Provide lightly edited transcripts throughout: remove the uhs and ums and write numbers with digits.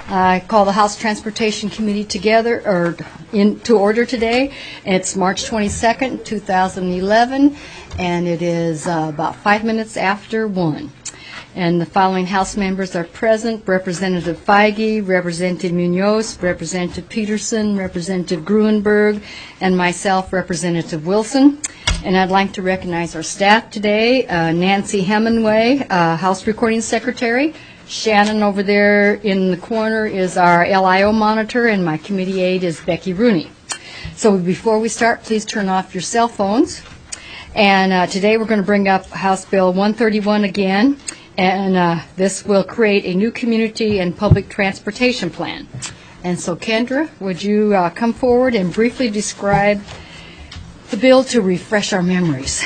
I call the House Transportation Committee to order today. It's March 22nd, 2011, and it is about 5 minutes after 1. And the following House members are present: Representative Feige, Representative Munoz, Representative Peterson, Representative Gruenberg, and myself, Representative Wilson. And I'd like to recognize our staff today: Nancy Hemingway, House Recording Secretary. Shannon over there in the corner is our LIO monitor, and my committee aide is Becky Rooney. So before we start, please turn off your cell phones. And today we're going to bring up House Bill 131 again, and this will create a new community and public transportation plan. And so Kendra, would you come forward and briefly describe the bill to refresh our memories?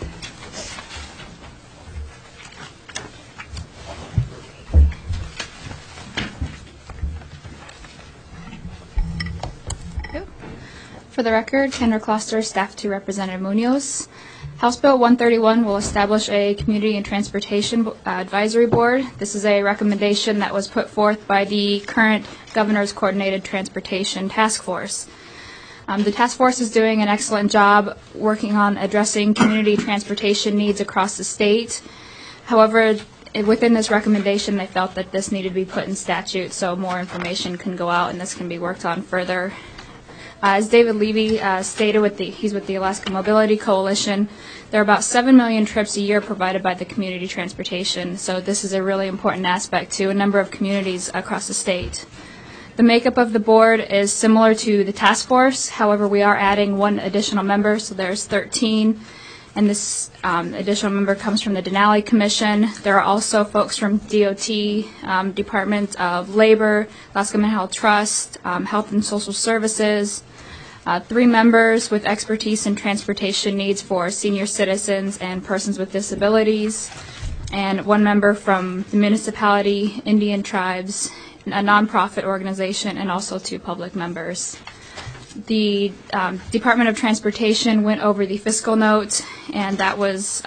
For the record, Kendra Kloster, staff to Representative Munoz. House Bill 131 will establish a Community and Transportation Advisory Board. This is a recommendation that was put forth by the current Governor's Coordinated Transportation Task Force. The task force is doing an excellent job working on addressing community transportation needs across the state. However, within this recommendation, they felt that this needed to be put in statute so more information can go out and this can be worked on further. As David Levy stated, he's with the Alaska Mobility Coalition. There are about 7 million trips a year provided by the community transportation, so this is a really important aspect to a number of communities across the state. The makeup of the board is similar to the task force. However, we are adding one additional member, so there's 13, and this additional member comes from the Denali Commission. There are also folks from DOT, Department of Labor, Alaska Mental Health Trust, Health and Social Services, 3 members with expertise in transportation needs for senior citizens and persons with disabilities, and 1 member from the municipality, Indian tribes, a nonprofit organization, and also 2 public members. The Department of Transportation went over the fiscal note, and that was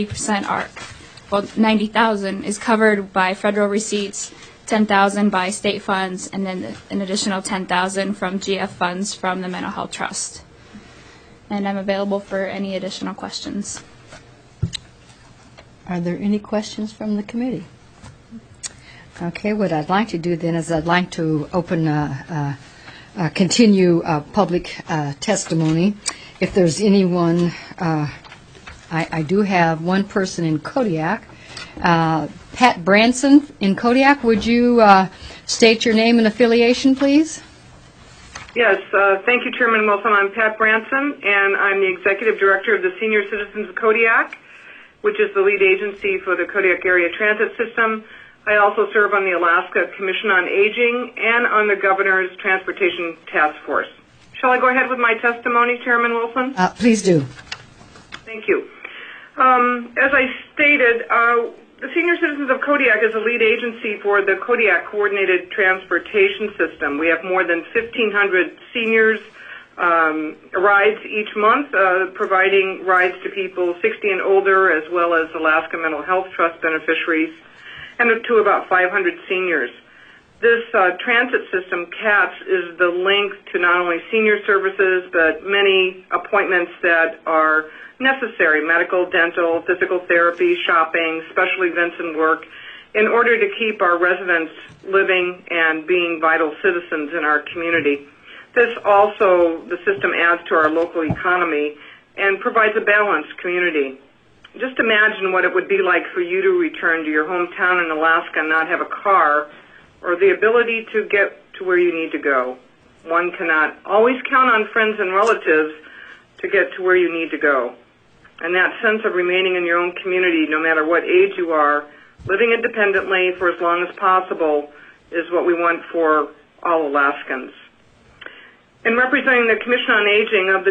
90,000 is covered by federal receipts, 10,000 by state funds, and then an additional 10,000 from GF funds from the Mental Health Trust. And I'm available for any additional questions. Are there any questions from the committee? Okay, what I'd like to do then is I'd like to continue public testimony. If there's anyone, I do have one person in Kodiak. Pat Branson in Kodiak, would you state your name and affiliation, please? Yes, thank you, Chairman Wilson. I'm Pat Branson, and I'm the Executive Director of the Senior Citizens of Kodiak, which is the lead agency for the Kodiak Area Transit System. I also serve on the Alaska Commission on Aging and on the Governor's Transportation Task Force. Shall I go ahead with my testimony, Chairman Wilson? Please do. Thank you. As I stated, the Senior Citizens of Kodiak is a lead agency for the Kodiak Coordinated Transportation System. We have more than 1,500 seniors rides each month, providing rides to people 60 and older, as well as Alaska Mental Health Trust beneficiaries, and to about 500 seniors. This transit system, CATS, is the link to not only senior services, but many appointments that are necessary: medical, dental, physical therapy, shopping, special events and work, in order to keep our residents living and being vital citizens in our community. This also, the system adds to our local economy and provides a balanced community. Just imagine what it would be like for you to return to your hometown in Alaska and not have a car or the ability to get to where you need to go. One cannot always count on friends and relatives to get to where you need to go. And that sense of remaining in your own community, no matter what age you are, living independently for as long as possible, is what we want for all Alaskans. In representing the Commission on Aging, of the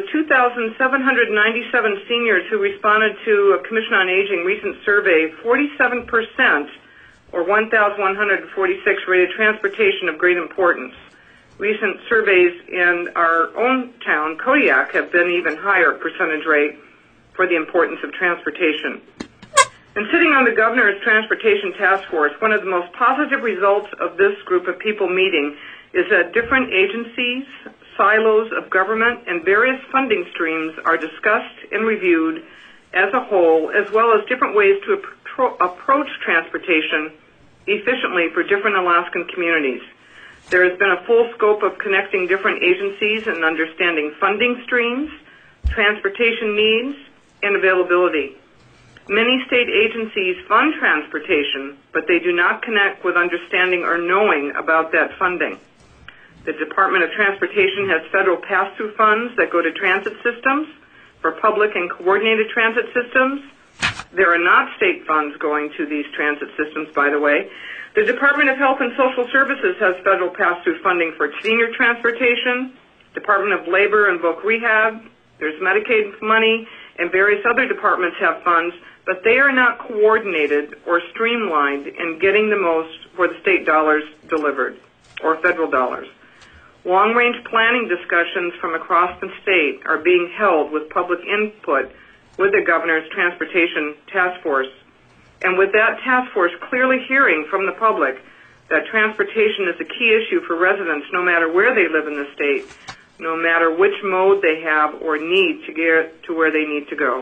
2,797 seniors who responded to a Commission on Aging recent survey, 47%, or 1,146, rated transportation of great importance. Recent surveys in our own town, Kodiak, have been even higher percentage rate for the importance of transportation. And sitting on the Governor's Transportation Task Force, one of the most positive results of this group of people meeting is that different agencies, silos of government, and various funding streams are discussed and reviewed as a whole, as well as different ways to approach transportation efficiently for different Alaskan communities. There has been a full scope of connecting different agencies and understanding funding streams, transportation needs, and availability. Many state agencies fund transportation, but they do not connect with understanding or knowing about that funding. The Department of Transportation has federal pass-through funds that go to transit systems for public and coordinated transit systems. There are not state funds going to these transit systems, by the way. The Department of Health and Social Services has federal pass-through funding for senior transportation. Department of Labor and Voc Rehab. There's Medicaid money, and various other departments have funds, but they are not coordinated or streamlined in getting the most for the state dollars delivered, or federal dollars. Long-range planning discussions from across the state are being held with public input with the Governor's Transportation Task Force. And with that task force clearly hearing from the public that transportation is a key issue for residents no matter where they live in the state, no matter which mode they have or need to get to where they need to go.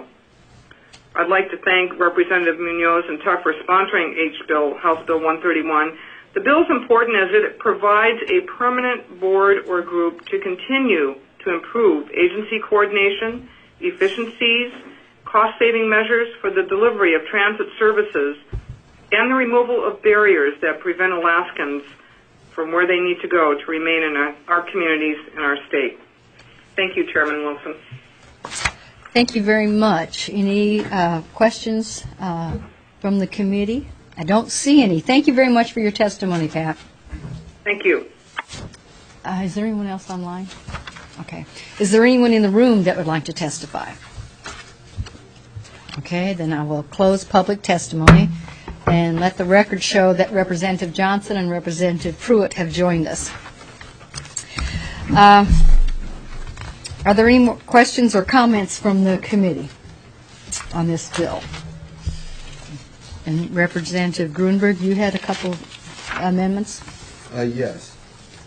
I'd like to thank Representative Munoz and Tuck for sponsoring House Bill 131. The bill is important as it provides a permanent board or group to continue to improve agency coordination, efficiencies, cost-saving measures for the delivery of transit services, and the removal of barriers that prevent Alaskans from where they need to go to remain in our communities and our state. Thank you, Chairman Wilson. Thank you very much. Any questions from the committee? I don't see any. Thank you very much for your testimony, Pat. Thank you. Is there anyone else online? Okay. Is there anyone in the room that would like to testify? Okay, then I will close public testimony and let the record show that Representative Johnson and Representative Pruitt have joined us. Are there any more questions or comments from the committee on this bill? And Representative Grunberg, you had a couple of amendments? Yes.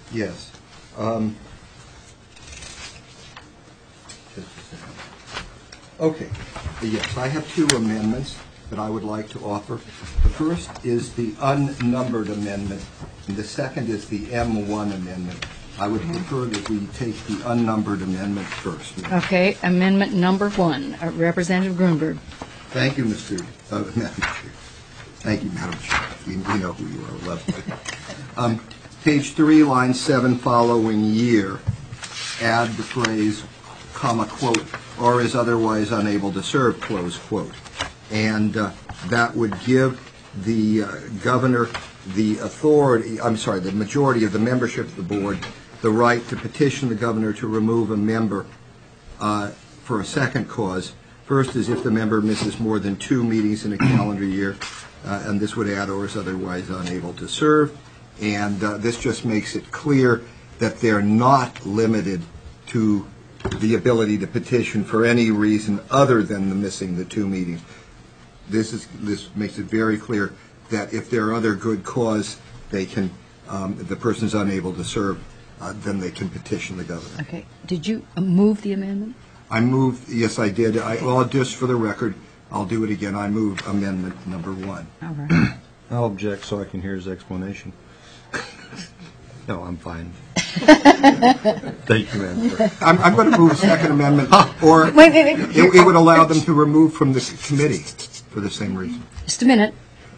Okay. Yes, I have two amendments that I would like to offer. The first is the unnumbered amendment, and the second is the M1 amendment. I would prefer that we take the unnumbered amendment first. Okay, amendment number 1, Representative Grunberg. Thank you, Madam Chair. Thank you, Madam Chair. We know who you are, lovely. Page 3, line 7, following year, add the phrase, comma, quote, or is otherwise unable to serve, close quote. And that would give the governor the authority, the majority of the membership of the board, the right to petition the governor to remove a member for a second cause. First is if the member misses more than 2 meetings in a calendar year, and this would add or is otherwise unable to serve. And this just makes it clear that they're not limited to the ability to petition for any reason other than the missing the 2 meetings. This makes it very clear that if there are other good cause, they can, the person's unable to serve, then they can petition the governor. Okay. Did you move the amendment? I moved, yes, I did. Well, just for the record, I'll do it again. I moved amendment number 1. All right. I'll object so I can hear his explanation. No, I'm fine. Thank you, Madam Chair. I'm going to move a second amendment, or Wait. it would allow them to remove from the committee for the same reason. Just a minute.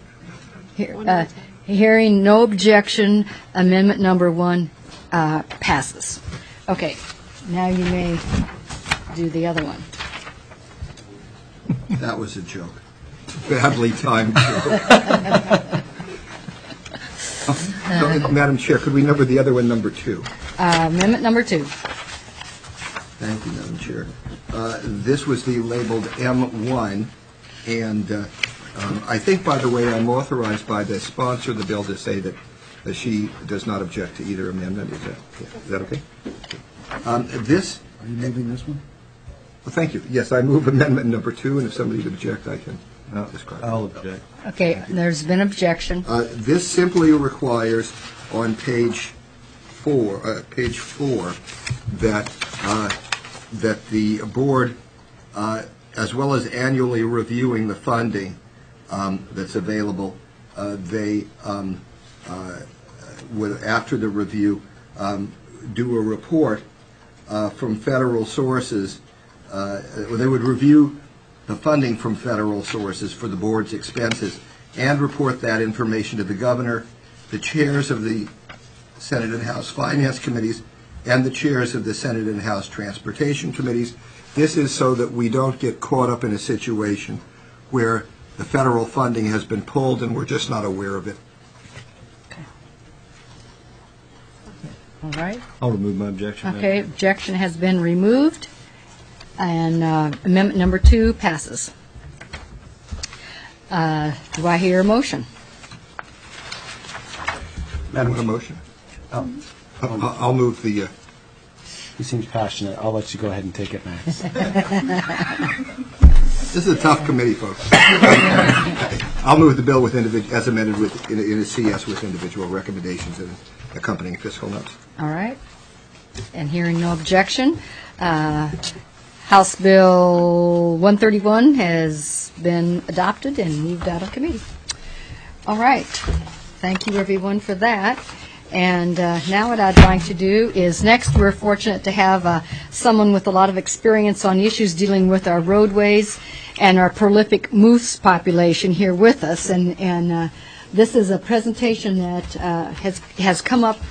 Hearing no objection, amendment number 1 passes. Okay. Now you may do the other one. That was a joke. Badly timed joke. Madam Chair, could we number the other one, number 2? Amendment number 2. Thank you, Madam Chair. This was the labeled M1, and I think, by the way, I'm authorized by the sponsor of the bill to say that she does not object to either amendment. Is that okay? Are you moving this one? Well, thank you. Yes, I move amendment number 2, and if somebody would object, I can I'll object. Okay, there's been objection. This simply requires on page 4, that the board, as well as annually reviewing the funding that's available, they would, after the review, do a report from federal sources. They would review the funding from federal sources for the board's expenses and report that information to the governor, the chairs of the Senate and House Finance Committees, and the chairs of the Senate and House Transportation Committees. This is so that we don't get caught up in a situation where the federal funding has been pulled and we're just not aware of it. All right. I'll remove my objection. Okay, objection has been removed, and amendment number 2 passes. Do I hear a motion? Madam, a motion? I'll move the... He seems passionate. I'll let you go ahead and take it, Max. This is a tough committee, folks. I'll move the bill with as amended in a CS with individual recommendations and accompanying fiscal notes. All right. And hearing no objection, House Bill 131 has been adopted and moved out of committee. All right. Thank you, everyone, for that. And now what I'd like to do is, next we're fortunate to have someone with a lot of experience on issues dealing with our roadways and our prolific moose population here with us. And this is a presentation that has come up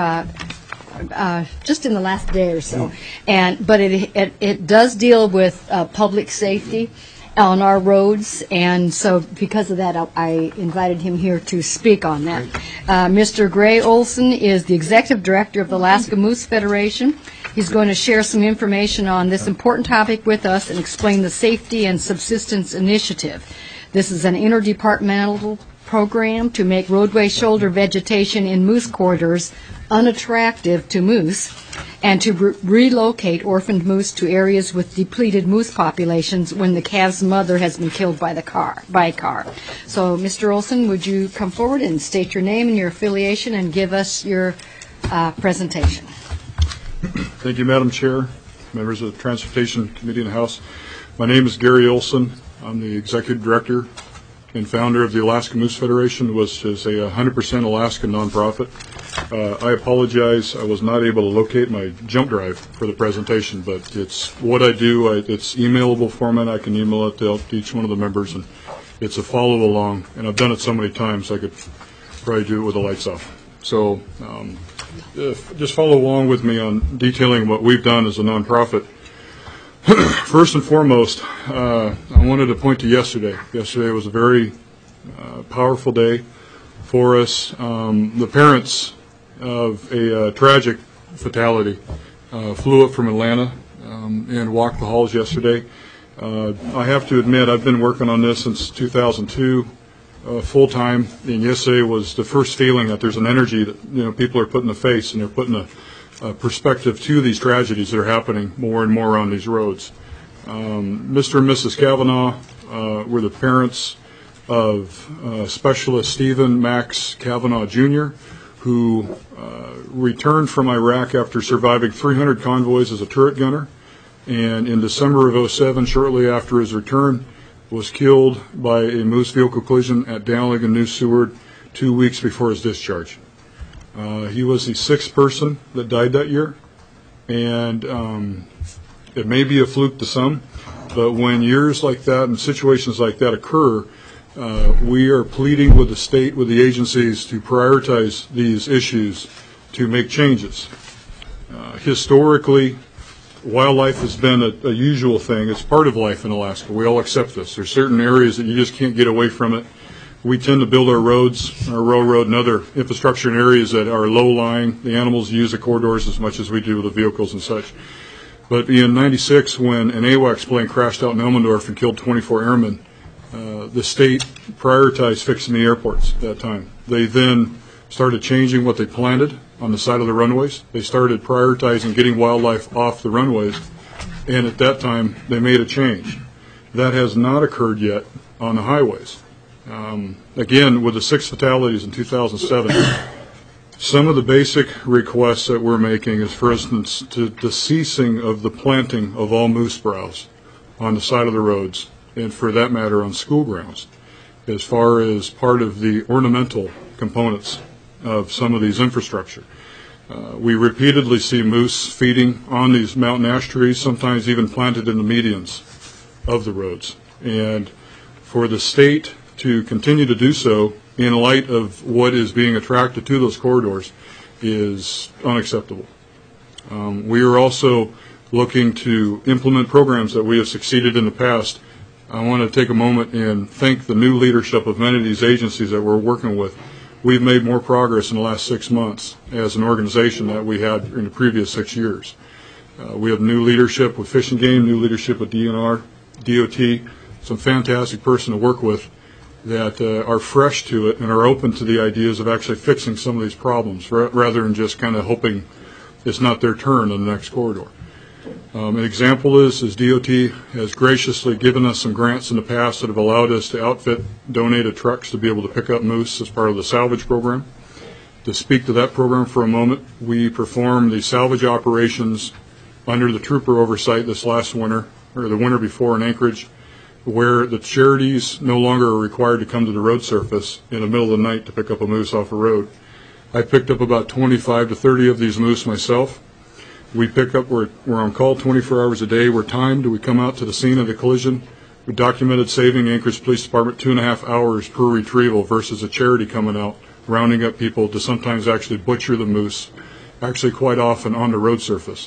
just in the last day or so. But it does deal with public safety on our roads, and so because of that, I invited him here to speak on that. Mr. Gray Olson is the Executive Director of the Alaska Moose Federation. He's going to share some information on this important topic with us and explain the Safety and Subsistence Initiative. This is an interdepartmental program to make roadway shoulder vegetation in moose corridors unattractive to moose, and to relocate orphaned moose to areas with depleted moose populations when the calf's mother has been killed by a car. So, Mr. Olson, would you come forward and state your name and your affiliation and give us your presentation? Thank you, Madam Chair, members of the Transportation Committee in the House. My name is Gary Olson. I'm the Executive Director and founder of the Alaska Moose Federation, which is a 100% Alaska nonprofit. I apologize, I was not able to locate my jump drive for the presentation, but it's what I do. It's emailable format. I can email it to each one of the members, and it's a follow along. And I've done it so many times I could probably do it with the lights off. So just follow along with me on detailing what we've done as a nonprofit. First and foremost, I wanted to point to yesterday. Yesterday was a very powerful day for us. The parents of a tragic fatality flew up from Atlanta and walked the halls yesterday. I have to admit, I've been working on this since 2002 full-time, and yesterday was the first feeling that there's an energy that people are putting a face and they're putting a perspective to these tragedies that are happening more and more on these roads. Mr. and Mrs. Kavanaugh were the parents of Specialist Stephen Max Kavanaugh Jr., who returned from Iraq after surviving 300 convoys as a turret gunner, and in December of 2007, shortly after his return, was killed by a moose vehicle collision at Dowling and New Seward 2 weeks before his discharge. He was the 6th person that died that year, and it may be a fluke to some, but when years like that and situations like that occur, we are pleading with the state, with the agencies, to prioritize these issues to make changes. Historically, wildlife has been a usual thing. It's part of life in Alaska. We all accept this. There's certain areas that you just can't get away from it. We tend to build our roads, our railroad, and other infrastructure in areas that are low-lying. The animals use the corridors as much as we do the vehicles and such. But in '96, when an AWACS plane crashed out in Elmendorf and killed 24 airmen, the state prioritized fixing the airports at that time. They then started changing what they planted on the side of the runways. They started prioritizing getting wildlife off the runways, and at that time they made a change. That has not occurred yet on the highways. Again, with the 6 fatalities in 2007, some of the basic requests that we're making is, for instance, to the ceasing of the planting of all moose browse on the side of the roads, and for that matter on school grounds, as far as part of the ornamental components of some of these infrastructure. We repeatedly see moose feeding on these mountain ash trees, sometimes even planted in the medians of the roads. And for the state to continue to do so in light of what is being attracted to those corridors is unacceptable. We are also looking to implement programs that we have succeeded in the past. I want to take a moment and thank the new leadership of many of these agencies that we're working with. We've made more progress in the last 6 months as an organization that we had in the previous 6 years. We have new leadership with Fish and Game, new leadership with DNR, DOT, some fantastic person to work with that are fresh to it and are open to the ideas of actually fixing some of these problems rather than just kind of hoping it's not their turn in the next corridor. An example is DOT has graciously given us some grants in the past that have allowed us to outfit donated trucks to be able to pick up moose as part of the salvage program. To speak to that program for a moment, we performed the salvage operations under the trooper oversight this last winter, or the winter before in Anchorage, where the charities no longer are required to come to the road surface in the middle of the night to pick up a moose off a road. I picked up about 25 to 30 of these moose myself. We pick up, we're on call 24 hours a day. We're timed. We come out to the scene of the collision. We documented saving Anchorage Police Department 2.5 hours per retrieval versus a charity coming out, rounding up people to sometimes actually butcher the moose, actually quite often on the road surface.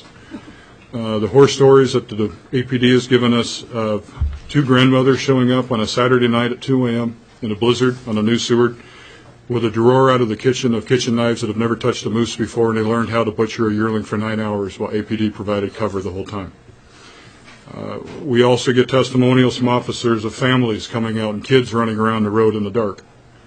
The horror stories that the APD has given us of 2 grandmothers showing up on a Saturday night at 2 a.m. in a blizzard on a new Seward with a drawer out of the kitchen of kitchen knives that have never touched a moose before, and they learned how to butcher a yearling for 9 hours while APD provided cover the whole time. We also get testimonials from officers of families coming out and kids running around the road in the dark.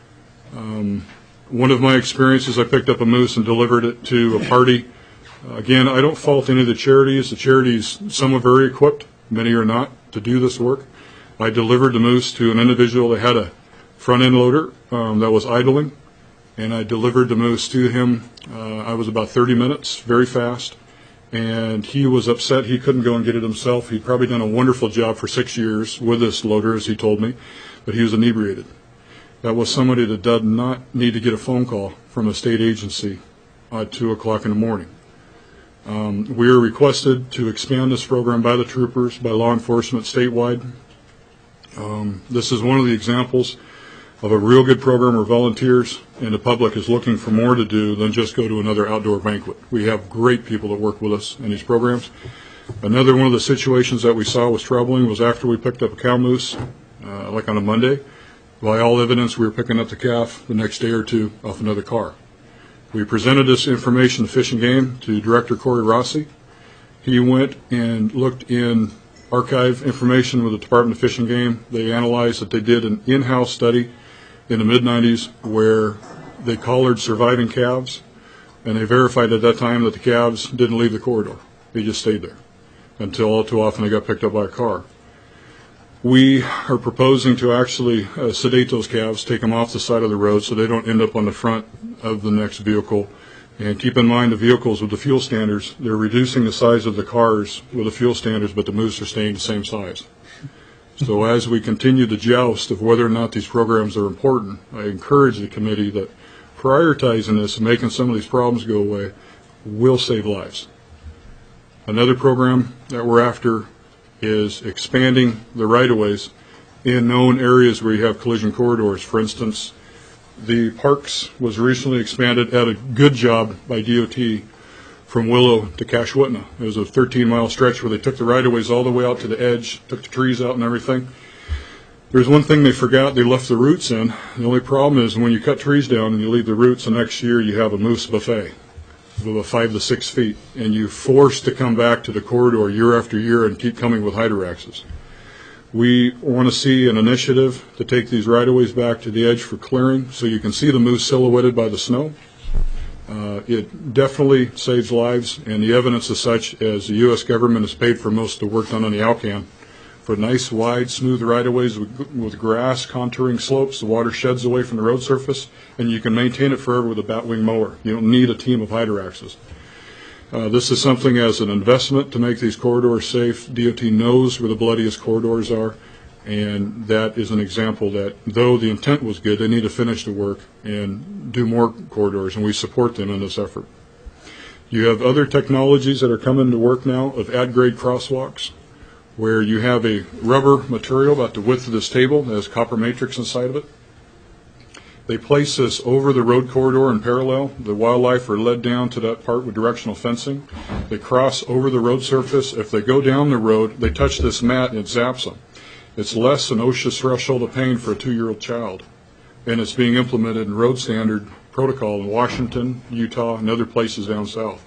One of my experiences, I picked up a moose and delivered it to a party. Again, I don't fault any of the charities. The charities, some are very equipped, many are not, to do this work. I delivered the moose to an individual that had a front-end loader that was idling, and I delivered the moose to him. I was about 30 minutes, very fast, and he was upset he couldn't go and get it himself. He'd probably done a wonderful job for 6 years with this loader, as he told me, but he was inebriated. That was somebody that did not need to get a phone call from a state agency at 2 o'clock in the morning. We are requested to expand this program by the troopers, by law enforcement statewide. This is one of the examples of a real good program where volunteers and the public is looking for more to do than just go to another outdoor banquet. We have great people that work with us in these programs. Another one of the situations that we saw was troubling was after we picked up a cow moose, like on a Monday. By all evidence, we were picking up the calf the next day or two off another car. We presented this information to Fish and Game, to Director Corey Rossi. He went and looked in archive information with the Department of Fish and Game. They analyzed that they did an in-house study in the mid-90s where they collared surviving calves, and they verified at that time that the calves didn't leave the corridor. They just stayed there until all too often they got picked up by a car. We are proposing to actually sedate those calves, take them off the side of the road so they don't end up on the front of the next vehicle. And keep in mind the vehicles with the fuel standards, they're reducing the size of the cars with the fuel standards, but the moose are staying the same size. So as we continue the joust of whether or not these programs are important, I encourage the committee that prioritizing this and making some of these problems go away will save lives. Another program that we're after is expanding the right-of-ways in known areas where you have collision corridors. For instance, the parks was recently expanded at a good job by DOT from Willow to Cashwitna. It was a 13-mile stretch where they took the right-of-ways all the way out to the edge, took the trees out and everything. There's one thing they forgot, they left the roots in. The only problem is when you cut trees down and you leave the roots, the next year you have a moose buffet of about 5 to 6 feet, and you're forced to come back to the corridor year after year and keep coming with hydroaxes. We want to see an initiative to take these right-of-ways back to the edge for clearing so you can see the moose silhouetted by the snow. It definitely saves lives, and the evidence is such as the U.S. government has paid for most of the work done on the Alcan for nice, wide, smooth right-of-ways with grass, contouring slopes. The water sheds away from the road surface, and you can maintain it forever with a batwing mower. You don't need a team of Hydroaxes. This is something as an investment to make these corridors safe. DOT knows where the bloodiest corridors are, and that is an example that, though the intent was good, they need to finish the work and do more corridors, and we support them in this effort. You have other technologies that are coming to work now of at-grade crosswalks, where you have a rubber material about the width of this table that has copper matrix inside of it. They place this over the road corridor in parallel. The wildlife are led down to that part with directional fencing. They cross over the road surface. If they go down the road, they touch this mat and it zaps them. It's less than OSHA's threshold of pain for a 2-year-old child. And it's being implemented in road standard protocol in Washington, Utah, and other places down south.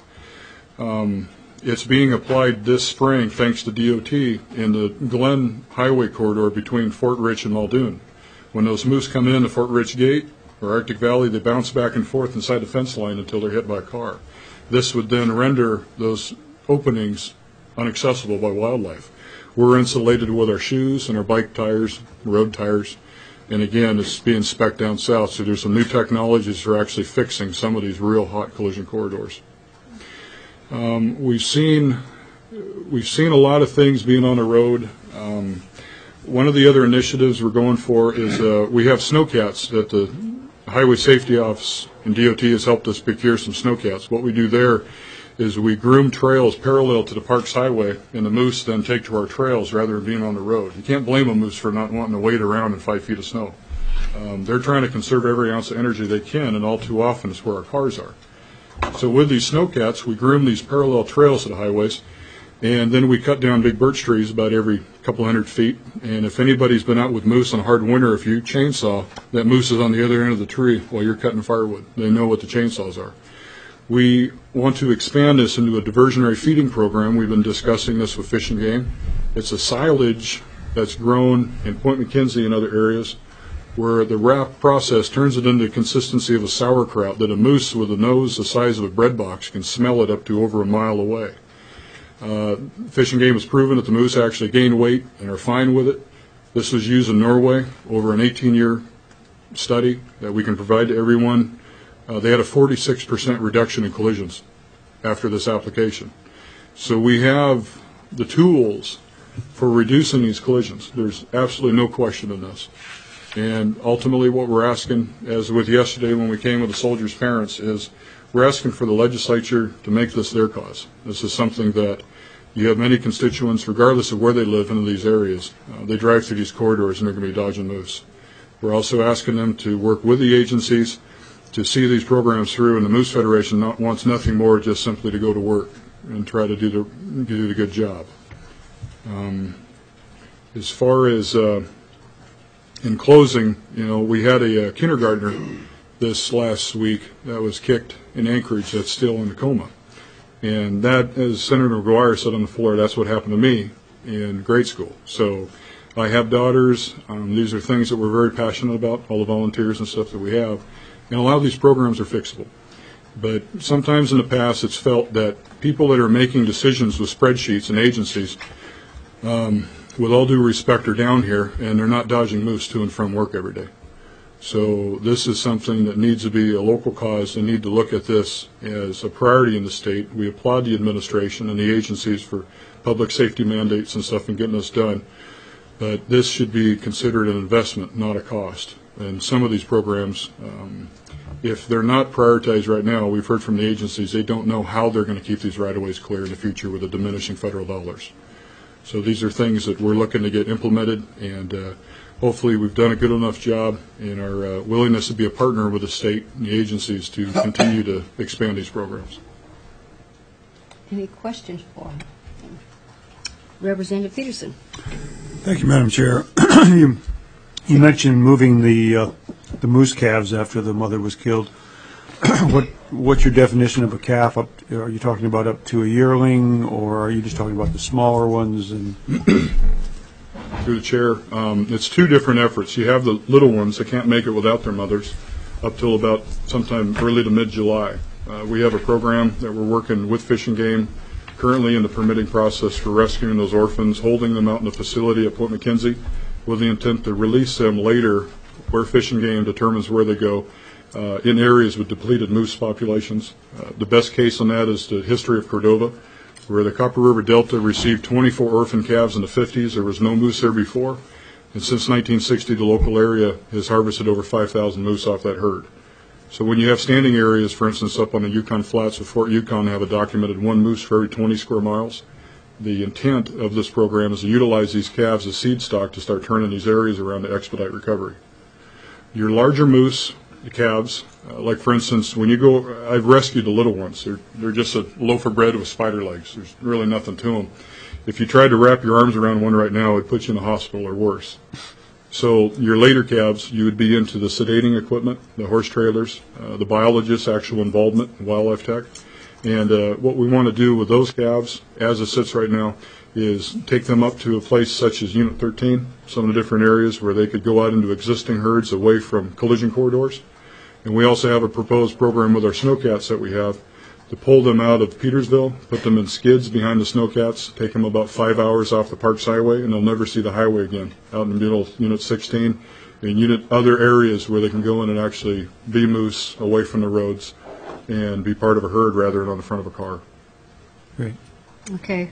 It's being applied this spring, thanks to DOT, in the Glen Highway corridor between Fort Rich and Muldoon. When those moose come in the Fort Rich Gate or Arctic Valley, they bounce back and forth inside the fence line until they're hit by a car. This would then render those openings inaccessible by wildlife. We're insulated with our shoes and our bike tires, road tires, and again, it's being spec'd down south, so there's some new technologies for actually fixing some of these real hot collision corridors. We've seen a lot of things being on the road. One of the other initiatives we're going for is we have snowcats that the Highway Safety Office and DOT has helped us procure some snowcats. What we do there is we groom trails parallel to the Parks Highway, and the moose then take to our trails rather than being on the road. You can't blame a moose for not wanting to wade around in 5 feet of snow. They're trying to conserve every ounce of energy they can, and all too often it's where our cars are. So with these snowcats, we groom these parallel trails to the highways, and then we cut down big birch trees about every couple hundred feet. And if anybody's been out with moose on a hard winter, if you chainsaw, that moose is on the other end of the tree while you're cutting firewood. They know what the chainsaws are. We want to expand this into a diversionary feeding program. We've been discussing this with Fish and Game. It's a silage that's grown in Point McKenzie and other areas, where the wrap process turns it into the consistency of a sauerkraut that a moose with a nose the size of a bread box can smell it up to over a mile away. Fish and Game has proven that the moose actually gain weight and are fine with it. This was used in Norway over an 18-year study that we can provide to everyone. They had a 46% reduction in collisions after this application. So we have the tools for reducing these collisions. There's absolutely no question in this. And ultimately what we're asking, as with yesterday when we came with the soldiers' parents, is we're asking for the legislature to make this their cause. This is something that you have many constituents, regardless of where they live in these areas. They drive through these corridors and they're going to be dodging moose. We're also asking them to work with the agencies to see these programs through, and the Moose Federation wants nothing more just simply to go to work and try to do the good job. As far as in closing, we had a kindergartner this last week that was kicked in Anchorage that's still in a coma. And that, as Senator McGuire said on the floor, that's what happened to me in grade school. So I have daughters. These are things that we're very passionate about, all the volunteers and stuff that we have. And a lot of these programs are fixable. But sometimes in the past it's felt that people that are making decisions with spreadsheets and agencies, with all due respect, are down here and they're not dodging moose to and from work every day. So this is something that needs to be a local cause. They need to look at this as a priority in the state. We applaud the administration and the agencies for public safety mandates and stuff and getting this done. But this should be considered an investment, not a cost. And some of these programs, if they're not prioritized right now, we've heard from the agencies, they don't know how they're going to keep these right-of-ways clear in the future with the diminishing federal dollars. So these are things that we're looking to get implemented, and hopefully we've done a good enough job in our willingness to be a partner with the state and the agencies to continue to expand these programs. Any questions for Representative Peterson? Thank you, Madam Chair. You mentioned moving the moose calves after the mother was killed. What's your definition of a calf? Are you talking about up to a yearling, or are you just talking about the smaller ones? And through the chair, it's two different efforts. You have the little ones that can't make it without their mothers up till about sometime early to mid-July. We have a program that we're working with Fish and Game currently in the permitting process for rescuing those orphans, holding them out in the facility at Point McKenzie with the intent to release them later where Fish and Game determines where they go in areas with depleted moose populations. The best case on that is the history of Cordova, where the Copper River Delta received 24 orphan calves in the 50s. There was no moose there before. And since 1960, the local area has harvested over 5,000 moose off that herd. So when you have standing areas, for instance, up on the Yukon Flats of Fort Yukon, have a documented 1 moose for every 20 square miles, the intent of this program is to utilize these calves as seed stock to start turning these areas around to expedite recovery. Your larger moose, the calves, like for instance, when you go, I've rescued the little ones. They're just a loaf of bread with spider legs. There's really nothing to them. If you tried to wrap your arms around one right now, it'd put you in the hospital or worse. So your later calves, you would be into the sedating equipment, the horse trailers, the biologist's actual involvement in wildlife tech. And what we want to do with those calves, as it sits right now, is take them up to a place such as Unit 13, some of the different areas where they could go out into existing herds away from collision corridors. And we also have a proposed program with our snowcats that we have to pull them out of Petersville, put them in skids behind the snowcats, take them about 5 hours off the Parks Highway, and they'll never see the highway again, out in the middle of Unit 16 and other areas where they can go in and actually be moose away from the roads and be part of a herd rather than on the front of a car. Great. Okay.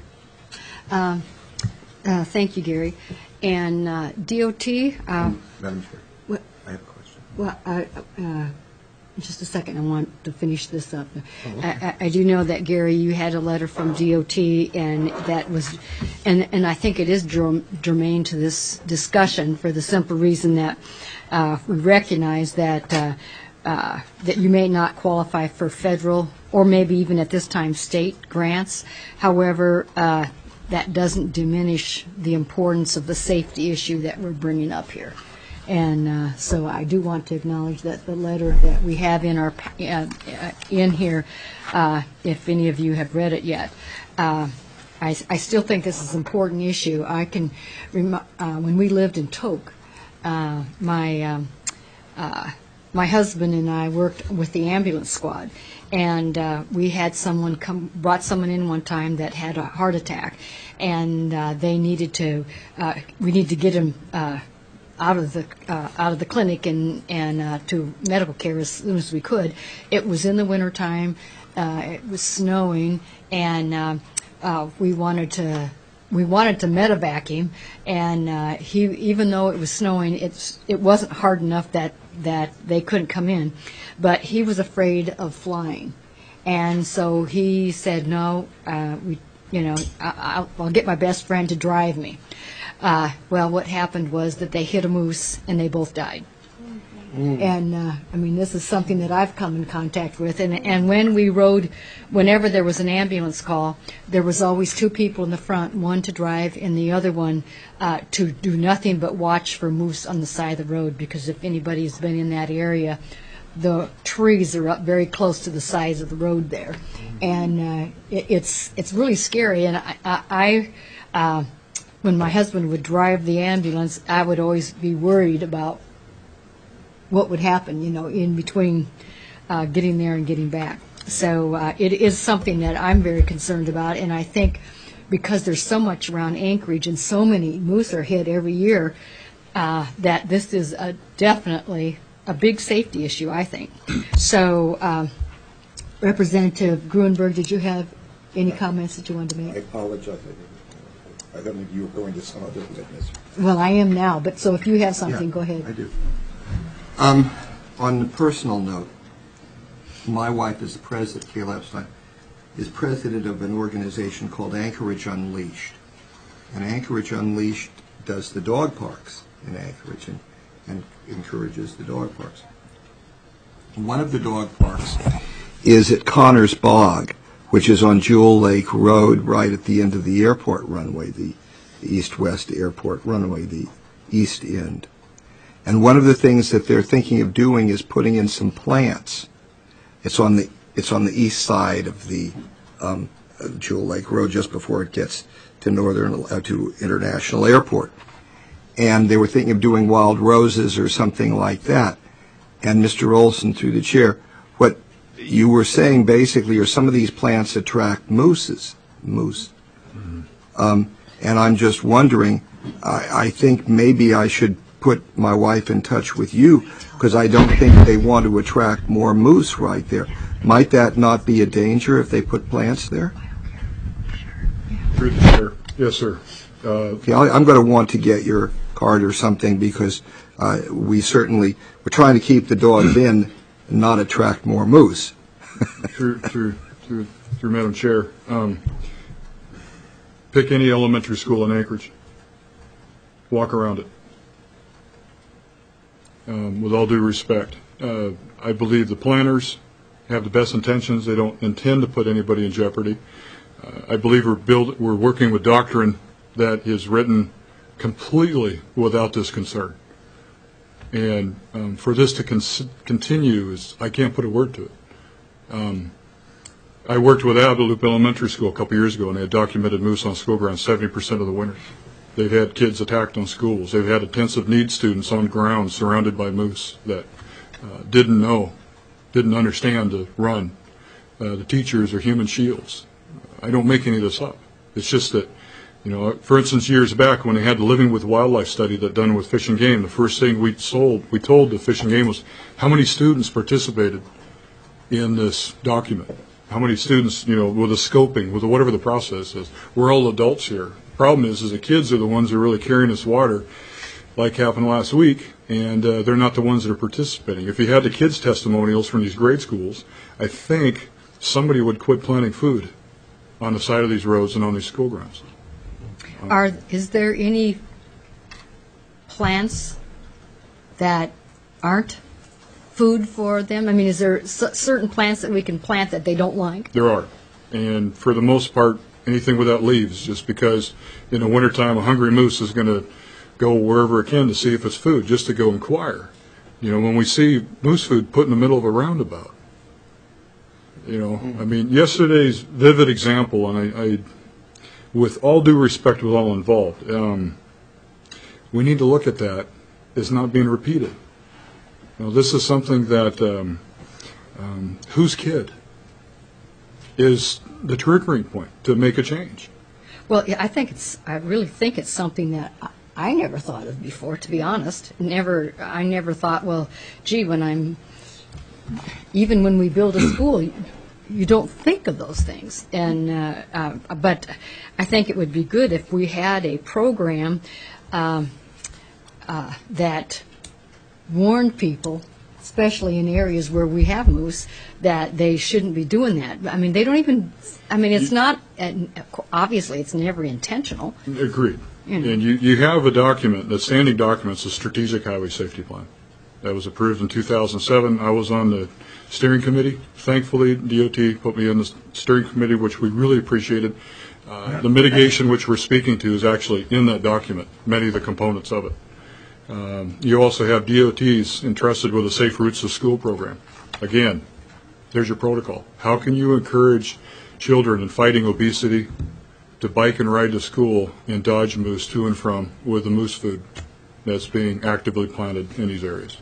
Thank you, Gary. And DOT, Madam Chair, what- I have a question. well, just a second, I want to finish this up. I do know that, Gary, you had a letter from DOT, and that was, and I think it is germane to this discussion for the simple reason that we recognize that that you may not qualify for federal or maybe even at this time state grants. However, that doesn't diminish the importance of the safety issue that we're bringing up here. And so I do want to acknowledge that the letter that we have in our in here, if any of you have read it yet, I still think this is an important issue. I can when we lived in Tok, my husband and I worked with the ambulance squad, and we had someone brought someone in one time that had a heart attack, and they needed to we needed to get him out of the clinic and to medical care as soon as we could. It was in the wintertime, it was snowing, and we wanted to medevac him, and he, even though it was snowing, it wasn't hard enough that they couldn't come in, but he was afraid of flying, and so he said, no, I'll get my best friend to drive me. Well, what happened was that they hit a moose and they both died. And I mean, this is something that I've come in contact with. And when we rode, whenever there was an ambulance call, there was always 2 people in the front, one to drive and the other one to do nothing but watch for moose on the side of the road. Because if anybody's been in that area, the trees are up very close to the sides of the road there, and it's really scary. And I when my husband would drive the ambulance, I would always be worried about what would happen, in between getting there and getting back. So it is something that I'm very concerned about, and I think because there's so much around Anchorage and so many moose are hit every year, that this is definitely a big safety issue, I think. So, Representative Gruenberg, did you have any comments that you wanted to I make? apologize. I thought maybe you were going to some other witness. Well, I am now, but so if you have something, Yeah, go ahead. I do. On a personal note, my wife is the president, Kayla Epstein, is president of an organization called Anchorage Unleashed. And Anchorage Unleashed does the dog parks in Anchorage and encourages the dog parks. One of the dog parks is at Connors Bog, which is on Jewel Lake Road, right at the end of the airport runway, the east-west airport runway, the east end. And one of the things that they're thinking of doing is putting in some plants. It's on the east side of the Jewel Lake Road, just before it gets to to International Airport. And they were thinking of doing wild roses or something like that. And Mr. Olson, through the chair, what you were saying basically are some of these plants attract mooses. moose. And I'm just wondering, I think maybe I should put my wife in touch with you, because I don't think they want to attract more moose right there. Might that not be a danger if they put plants there? Through the chair. Yes, sir. Okay, I'm going to want to get your card or something, because we're trying to keep the dogs in and not attract more moose. Through Madam Chair. Pick any elementary school in Anchorage. Walk around it. With all due respect, I believe the planners have the best intentions. They don't intend to put anybody in jeopardy. I believe we're working with doctrine that is written completely without this concern. And for this to continue, I can't put a word to it. I worked with Avalloop Elementary School a couple years ago, and they had documented moose on school grounds 70% of the winter. They've had kids attacked on schools. They've had intensive needs students on grounds surrounded by moose that didn't understand to run. The teachers are human shields. I don't make any of this up. It's just that, for instance, years back when they had the Living with Wildlife study that done with Fish and Game, the first thing we told the Fish and Game was how many students participated in this document. How many students, with the scoping, with whatever the process is. We're all adults here. The problem is the kids are the ones that are really carrying this water, like happened last week, and they're not the ones that are participating. If you had the kids' testimonials from these grade schools, I think somebody would quit planting food on the side of these roads and on these school grounds. Is there any plants that aren't food for them? I mean, is there certain plants that we can plant that they don't like? There are. And for the most part, anything without leaves, just because in the wintertime a hungry moose is going to go wherever it can to see if it's food, just to go inquire. When we see moose food put in the middle of a roundabout, I mean, yesterday's vivid example, and I with all due respect with all involved, we need to look at that as not being repeated. This is something that whose kid is the triggering point to make a change? Well, I really think it's something that I never thought of before, to be honest. I never thought, well, gee, even when we build a school, you don't think of those things. But I think it would be good if we had a program that warned people, especially in areas where we have moose, that they shouldn't be doing that. I mean, it's not, obviously it's never intentional. Agreed. And you have a document, the standing document's a strategic highway safety plan. That was approved in 2007. I was on the steering committee. Thankfully, DOT put me in the steering committee, which we really appreciated. The mitigation which we're speaking to is actually in that document, many of the components of it. You also have DOTs entrusted with a Safe Routes to School program. Again, there's your protocol. How can you encourage children in fighting obesity to bike and ride to school and dodge moose to and from with the moose food that's being actively planted in these areas?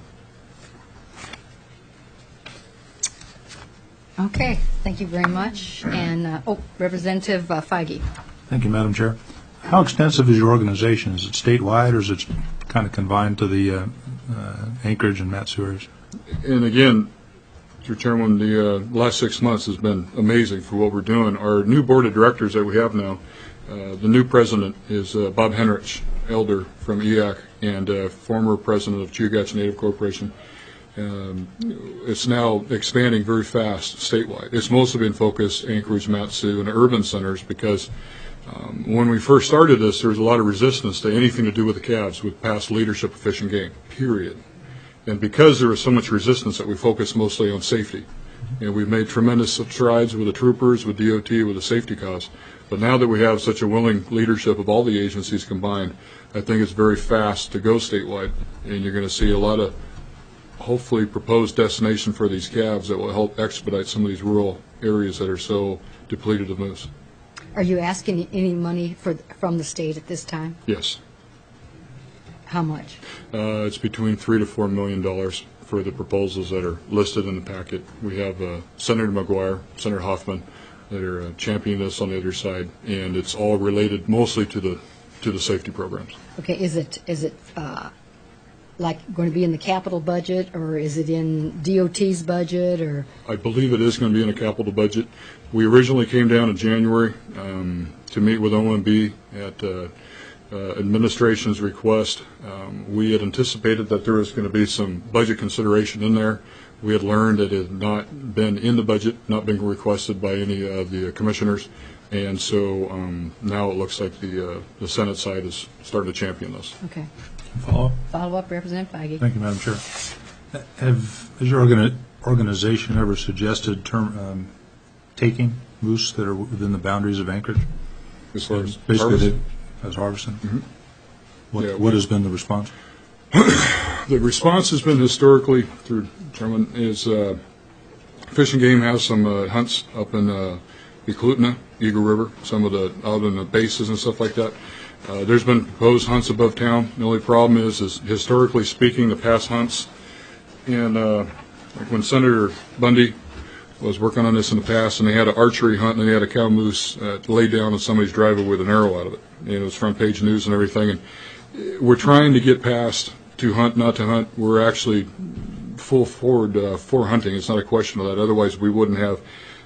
Okay, thank you very much. And, Representative Feige. Thank you, Madam Chair. How extensive is your organization? Is it statewide, or is it kind of confined to the Anchorage and Matsuris? And again, Mr. Chairman, the last 6 months has been amazing for what we're doing. Our new board of directors that we have now, the new president is Bob Henrich, elder from EAC and former president of Chugach Native Corporation. It's now expanding very fast statewide. It's mostly been focused Anchorage, Matsu, and urban centers because when we first started this, there was a lot of resistance to anything to do with the calves with past leadership of Fish and Game, period. And because there was so much resistance that we focused mostly on safety. And we've made tremendous strides with the troopers, with DOT, with the safety cause. But now that we have such a willing leadership of all the agencies combined, I think it's very fast to go statewide. And you're going to see a lot of hopefully proposed destination for these calves that will help expedite some of these rural areas that are so depleted of moose. Are you asking any money from the state at this time? Yes. How much? It's between $3 to $4 million for the proposals that are listed in the packet. We have Senator McGuire, Senator Hoffman, that are championing this on the other side, and it's all related mostly to the safety programs. Okay, is it like going to be in the capital budget, or is it in DOT's budget, or? I believe it is going to be in a capital budget. We originally came down in January to meet with OMB at administration's request. We had anticipated that there was going to be some budget consideration in there. We had learned that it had not been in the budget, not been requested by any of the commissioners, and so now it looks like the Senate side is starting to champion this. Okay. Follow-up? Follow-up, Representative Feige. Thank you, Madam Chair. Has your organization ever suggested taking moose that are within the boundaries of Anchorage? As far as Basically, harvesting? as harvesting? Mm-hmm. What has been the response? The response has been historically through Chairman is Fish and Game has some hunts up in Eklutna, Eagle River, some of the out in the bases and stuff like that. There's been proposed hunts above town. The only problem is historically speaking, the past hunts, and like when Senator Bundy was working on this in the past, and they had an archery hunt, and they had a cow moose laid down in somebody's driveway with an arrow out of it. And it was front page news and everything. And we're trying to get past to hunt, not to hunt. We're actually full forward for hunting. It's not a question of that. Otherwise, we wouldn't have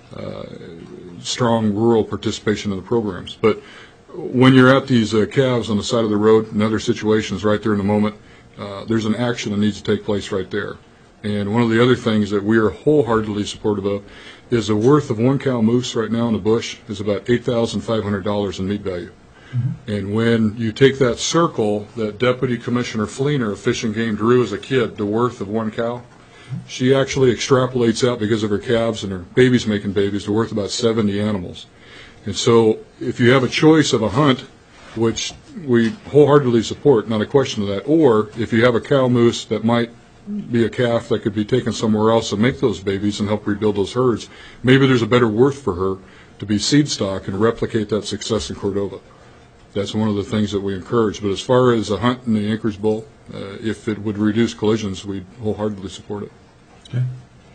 strong rural participation in the programs. But when you're at these calves on the side of the road and other situations right there in the moment, there's an action that needs to take place right there. And one of the other things that we are wholeheartedly supportive of is the worth of one cow moose right now in the bush is about $8,500 in meat value. Mm-hmm. And when you take that circle that Deputy Commissioner Fleener of Fish and Game drew as a kid, the worth of one cow, she actually extrapolates out because of her calves and her babies making babies, they're worth about 70 animals. And so if you have a choice of a hunt, which we wholeheartedly support, not a question of that, or if you have a cow moose that might be a calf that could be taken somewhere else and make those babies and help rebuild those herds, maybe there's a better worth for her to be seed stock and replicate that success in Cordova. That's one of the things that we encourage. But as far as a hunt in the Anchorage Bowl, if it would reduce collisions, we'd wholeheartedly support it. Okay.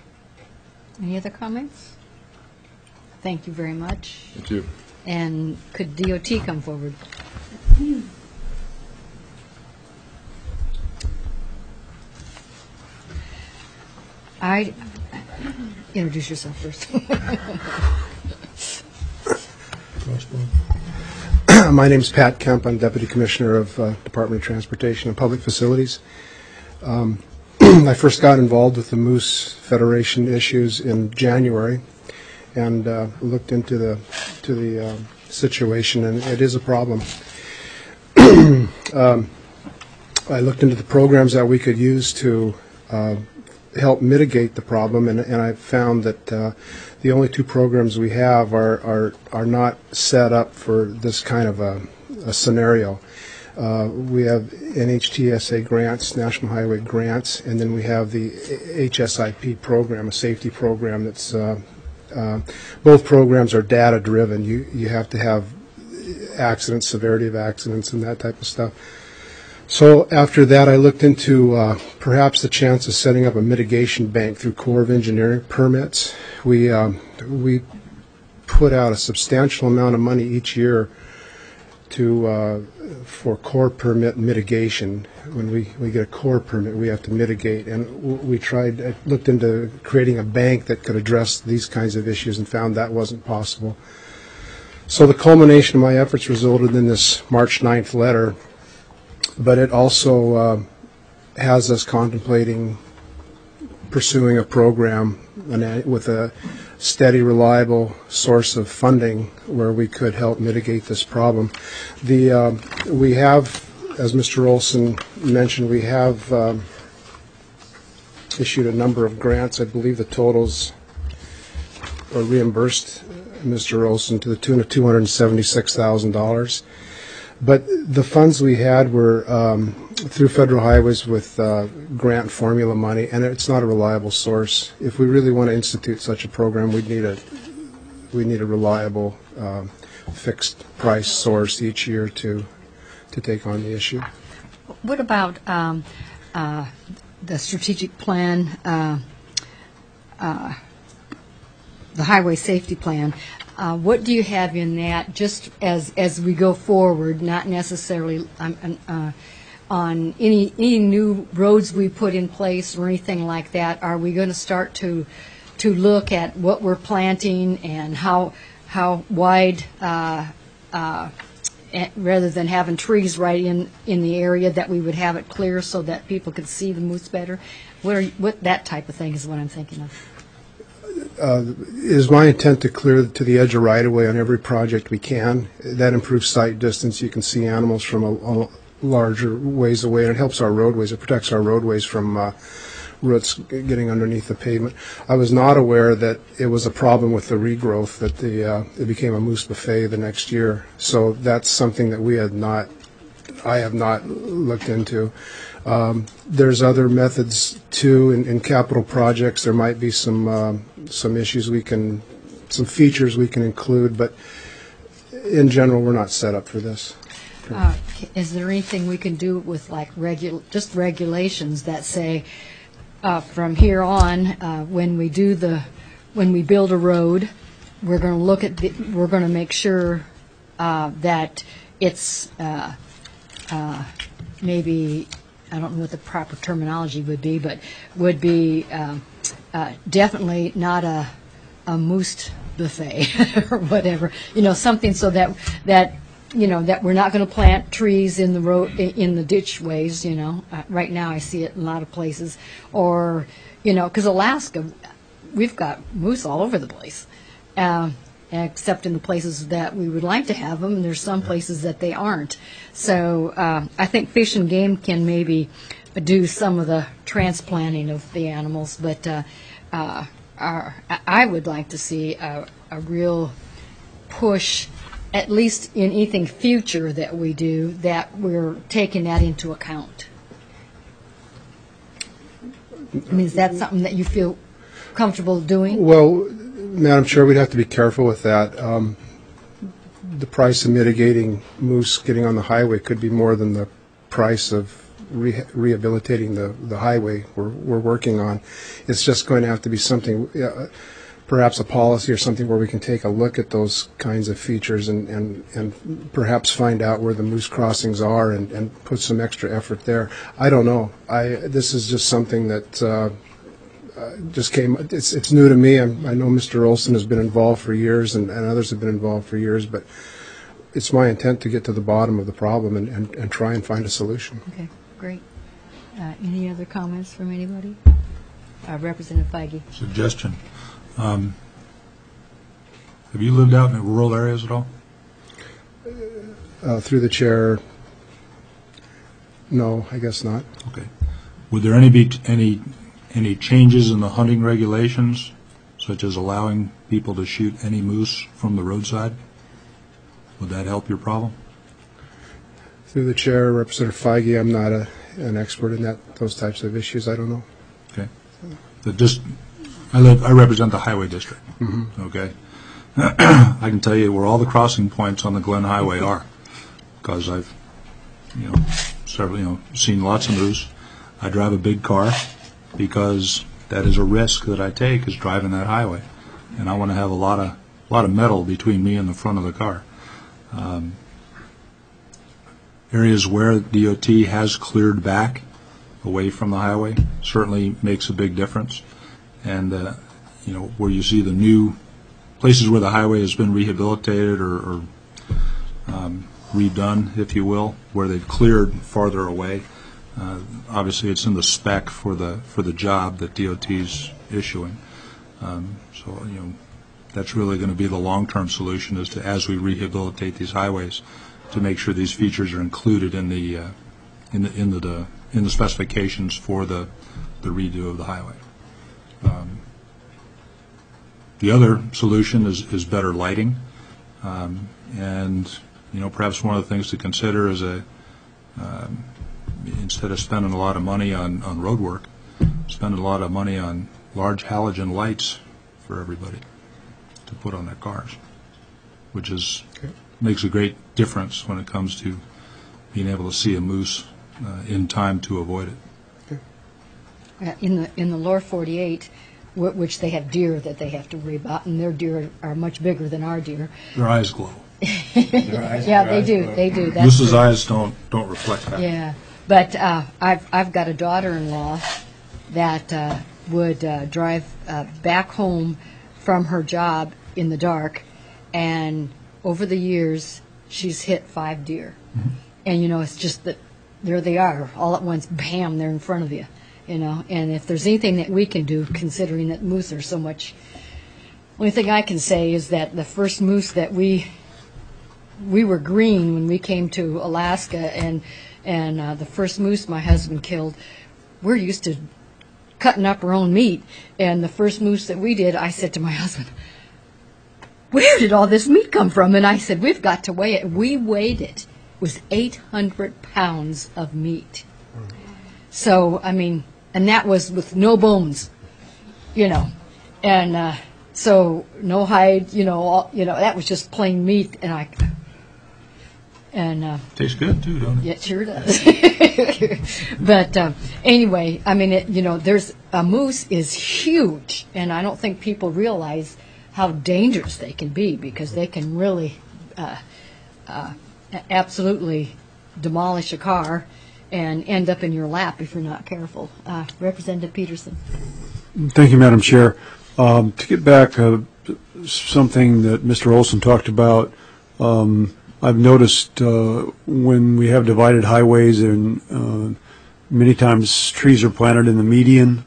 Any other comments? Thank you very much. Thank you. And could DOT come forward? Introduce yourself first. My name's Pat Kemp. I'm Deputy Commissioner of Department of Transportation and Public Facilities. I first got involved with the Moose Federation issues in January and looked into the situation, and it is a problem. I looked into the programs that we could use to help mitigate the problem, and I found that the only two programs we have are not set up for this kind of a scenario. We have NHTSA grants, National Highway grants, and then we have the HSIP program, a safety program that's both programs are data driven. You have to have accidents, severity of accidents, and that type of stuff. So after that, I looked into perhaps the chance of setting up a mitigation bank through Corps of Engineering permits. We put out a substantial amount of money each year for Corps permit mitigation. When we get a Corps permit, we have to mitigate, and I looked into creating a bank that could address these kinds of issues and found that wasn't possible. So the culmination of my efforts resulted in this March 9th letter, but it also has us contemplating pursuing a program with a steady, reliable source of funding where we could help mitigate this problem. We have, as Mr. Olson mentioned, we have issued a number of grants. I believe the totals are reimbursed Mr. Olson to the tune of $276,000. But the funds we had were through Federal Highways with grant formula money, and it's not a reliable source. If we really want to institute such a program, we need a reliable fixed price source each year to take on the issue. What about the strategic plan, the highway safety plan? What do you have in that, just as we go forward, not necessarily on any new roads we put in place or anything like that? Are we going to start to look at what we're planting and how wide, rather than having trees right in the area, that we would have it clear so that people could see the moose better? What that type of thing is what I'm thinking of. It is my intent to clear to the edge of right-of-way on every project we can. That improves sight distance. You can see animals from a larger ways away, and it helps our roadways. It protects our roadways from roots getting underneath the pavement. I was not aware that it was a problem with the regrowth, that it became a moose buffet the next year. So that's something that I have not looked into. There's other methods too in capital projects. There might be some issues some features we can include, but in general, we're not set up for this. Is there anything we can do with like just regulations that say from here on, when we build a road, we're going to look at we're going to make sure that it's maybe, I don't know what the proper terminology would be, but would be definitely not a moose buffet or whatever. Something so that we're not going to plant trees in the road, in the ditch ways. Right now I see it in a lot of places, or because Alaska, we've got moose all over the place. Except in the places that we would like to have them, and there's some places that they aren't. So I think Fish and Game can maybe do some of the transplanting of the animals, but I would like to see a real push, at least in anything future that we do, that we're taking that into account. I mean, is that something that you feel comfortable doing? Well, Madam Chair, we'd have to be careful with that. The price of mitigating moose getting on the highway could be more than the price of rehabilitating the highway we're working on. It's just going to have to be something, perhaps a policy or something where we can take a look at those kinds of features and perhaps find out where the moose crossings are and put some extra effort there. I don't know. This is just something that just came. It's new to me. I know Mr. Olson has been involved for years, and others have been involved for years, but it's my intent to get to the bottom of the problem and try and find a solution. Okay, great. Any other comments from anybody? Representative Feige. Suggestion. Have you lived out in rural areas at all? Through the chair, no, I guess not. Okay. Would there any changes in the hunting regulations, such as allowing people to shoot any moose from the roadside? Would that help your problem? Through the chair, Representative Feige, I'm not an expert in those types of issues. I don't know. Okay. I represent the highway district. Mm-hmm. Okay. I can tell you where all the crossing points on the Glen Highway are, because I've, seen lots of moose. I drive a big car because that is a risk that I take, is driving that highway, and I want to have a lot of metal between me and the front of the car. Areas where DOT has cleared back away from the highway certainly makes a big difference, and where you see the new places where the highway has been rehabilitated or redone, if you will, where they've cleared farther away. Obviously, it's in the spec for the job that DOT's issuing. That's really going to be the long-term solution, is to, as we rehabilitate these highways, to make sure these features are included in the specifications for the redo of the highway. The other solution is better lighting, and perhaps one of the things to consider is instead of spending a lot of money on road work, spending a lot of money on large halogen lights for everybody to put on their cars, which makes a great difference when it comes to being able to see a moose in time to avoid it. In the lower 48, which they have deer that they have to worry about, and their deer are much bigger than our deer. Their eyes glow. Yeah, they do. They do. That's Moose's true. eyes don't reflect that. Yeah, but I've got a daughter-in-law that would drive back home from her job in the dark, and over the years she's hit 5 deer, and it's just that there they are all at once, bam, they're in front of you, And if there's anything that we can do, considering that moose are so much, only thing I can say is that the first moose that we were green when we came to Alaska, and the first moose my husband killed, we're used to cutting up our own meat, and the first moose that we did, I said to my husband, where did all this meat come from? And I said, we've got to weigh it. We weighed it. It was 800 pounds of meat. So, and that was with no bones, and so no hide, that was just plain meat, Tastes good too, don't it? Yeah, it sure does. But anyway, there's a moose is huge, and I don't think people realize how dangerous they can be, because they can really absolutely demolish a car and end up in your lap if you're not careful. Representative Peterson. Thank you, Madam Chair. To get back something that Mr. Olson talked about, I've noticed when we have divided highways, and many times trees are planted in the median,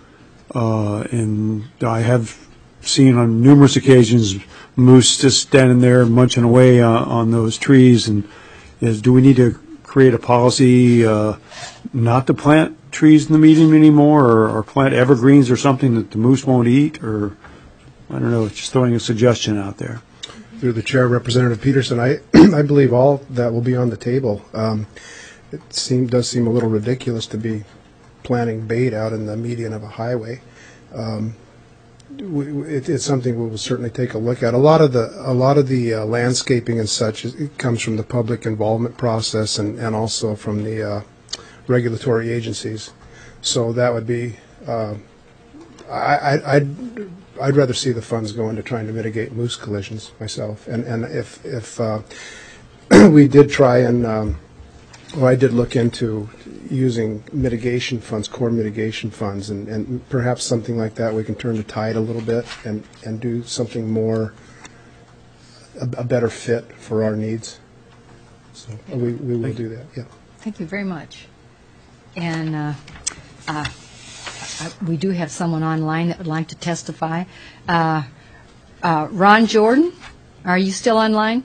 and I have seen on numerous occasions moose just standing there munching away on those trees. And do we need to create a policy not to plant trees in the median anymore, or plant evergreens or something that the moose won't eat? Or I don't know, just throwing a suggestion out there. Through the chair, Representative Peterson, I believe all that will be on the table. It does seem a little ridiculous to be planting bait out in the median of a highway. It's something we will certainly take a look at. A lot of the landscaping and such, it comes from the public involvement process and also from the regulatory agencies. So that would be, I'd rather see the funds go into trying to mitigate moose collisions myself. And if we did try and, I did look into using mitigation funds, core mitigation funds, and perhaps something like that we can turn the tide a little bit and do something more, a better fit for our needs. So we will do that, yeah. Thank you very much. And we do have someone online that would like to testify. Ron Jordan, are you still online?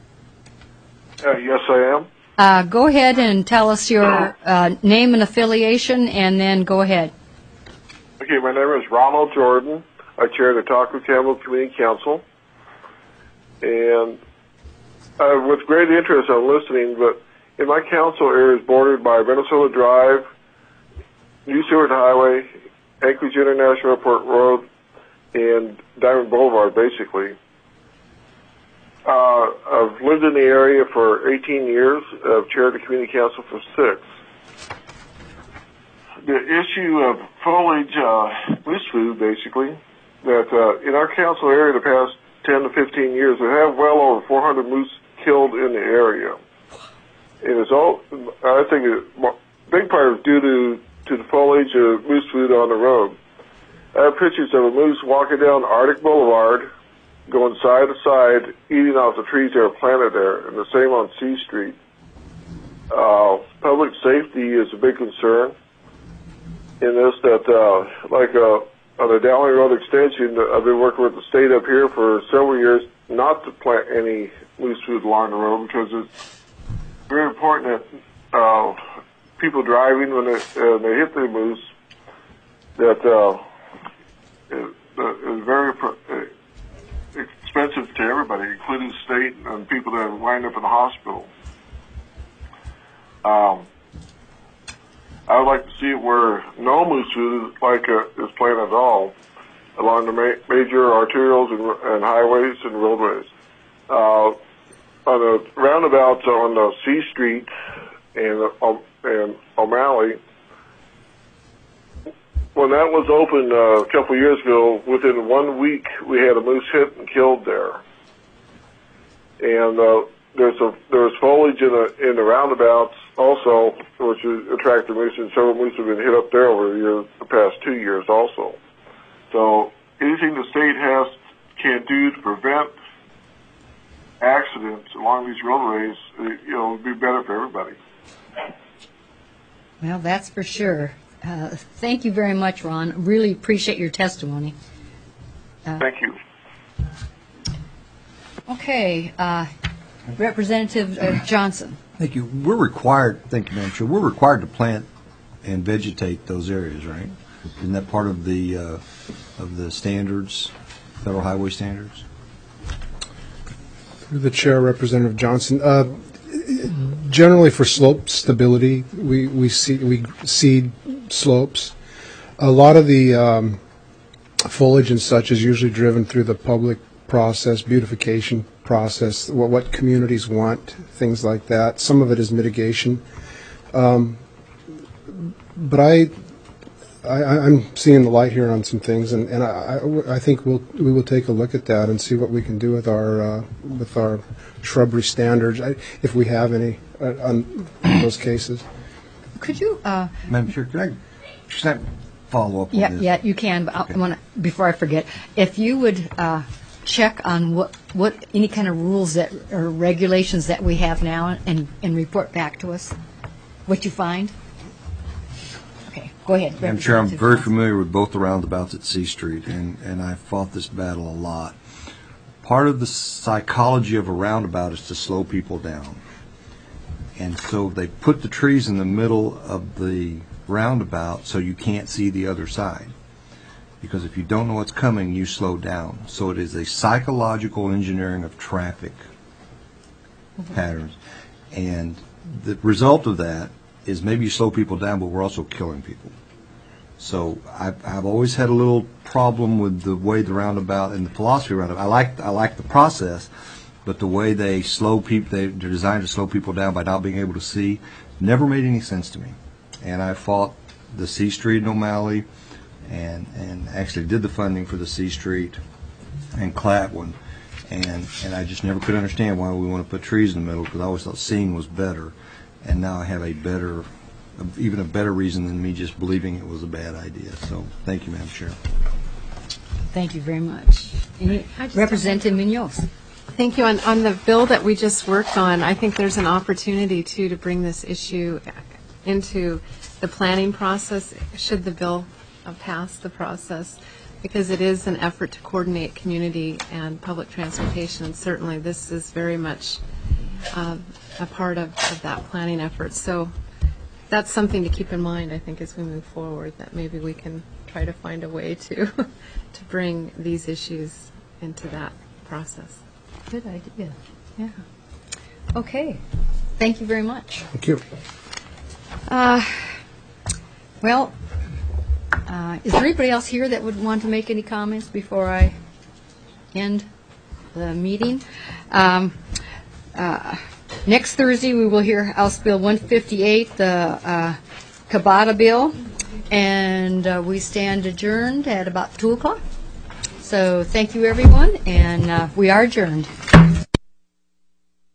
Yes, I am. Go ahead and tell us your name and affiliation, and then go ahead. Okay, my name is Ronald Jordan. I chair the Taco Campbell Community Council. And with great interest, I'm listening, but in my council area is bordered by Minnesota Drive, New Seward Highway, Anchorage International Airport Road, and Diamond Boulevard, basically. I've lived in the area for 18 years. I've chaired the community council for 6. The issue of foliage moose food, basically, that in our council area the past 10 to 15 years, we have well over 400 moose killed in the area. And it's all, I think a big part is due to the foliage of moose food on the road. I have pictures of a moose walking down Arctic Boulevard, going side to side, eating off the trees that are planted there, and the same on C Street. Public safety is a big concern in this, that on the Dowling Road extension, I've been working with the state up here for several years not to plant any moose food along the road, because it's very important that people driving, when they hit the moose, that is very expensive to everybody, including the state and people that wind up in the hospital. I would like to see it where no moose food is planted at all along the major arterials and highways and roadways. On the roundabouts on the C Street and O'Malley, when that was opened a couple of years ago, within 1 week we had a moose hit and killed there. And there's foliage in the roundabouts also, which attract the moose, and several moose have been hit up there over the past 2 years also. So anything the state can do to prevent accidents along these roadways, would be better for everybody. Well, that's for sure. Thank you very much, Ron. Really appreciate your testimony. Thank you. Okay, Representative Johnson. Thank you. We're required, thank you, Madam Chair, we're required to plant and vegetate those areas, right? Isn't that part of the standards, federal highway standards? Through the chair, Representative Johnson. Generally, for slope stability, we seed slopes. A lot of the foliage and such is usually driven through the public process, beautification process, what communities want, things like that. Some of it is mitigation. But I'm seeing the light here on some things, and I think we will take a look at that and see what we can do with our shrubbery standards, if we have any on those cases. Could you, Madam Chair, should I follow up on this? Yeah, you can. But Okay. I want to, before I forget, if you would check on what any kind of rules that or regulations that we have now, and report back to us what you find. Okay, go ahead. Madam Chair, I'm Representative very Johnson. familiar with both the roundabouts at C Street, and I fought this battle a lot. Part of the psychology of a roundabout is to slow people down. And so they put the trees in the middle of the roundabout so you can't see the other side. Because if you don't know what's coming, you slow down. So it is a psychological engineering of traffic patterns. And the result of that is maybe you slow people down, but we're also killing people. So I've always had a little problem with the way the roundabout and the philosophy around it. I like the process, but the way they're designed to slow people down by not being able to see never made any sense to me. And I fought the C Street in O'Malley, and actually did the funding for the C Street and Clatwin, and I just never could understand why we want to put trees in the middle, because I always thought seeing was better, and now I have even a better reason than me just believing it was a bad idea. So thank you, Madam Chair. Thank you very much. Representative Munoz. Thank you. On the bill that we just worked on, I think there's an opportunity, too, to bring this issue into the planning process, should the bill pass the process, because it is an effort to coordinate community and public transportation, and certainly this is very much a part of that planning effort. So that's something to keep in mind, I think, as we move forward, that maybe we can try to find a way to bring these issues into that process. Good idea. Yeah. Okay. Thank you very much. Thank you. Well, is there anybody else here that would want to make any comments before I end the meeting? Next Thursday, we will hear House Bill 158, the Cabada bill, and we stand adjourned at about 2 o'clock. So thank you, everyone, and we are adjourned.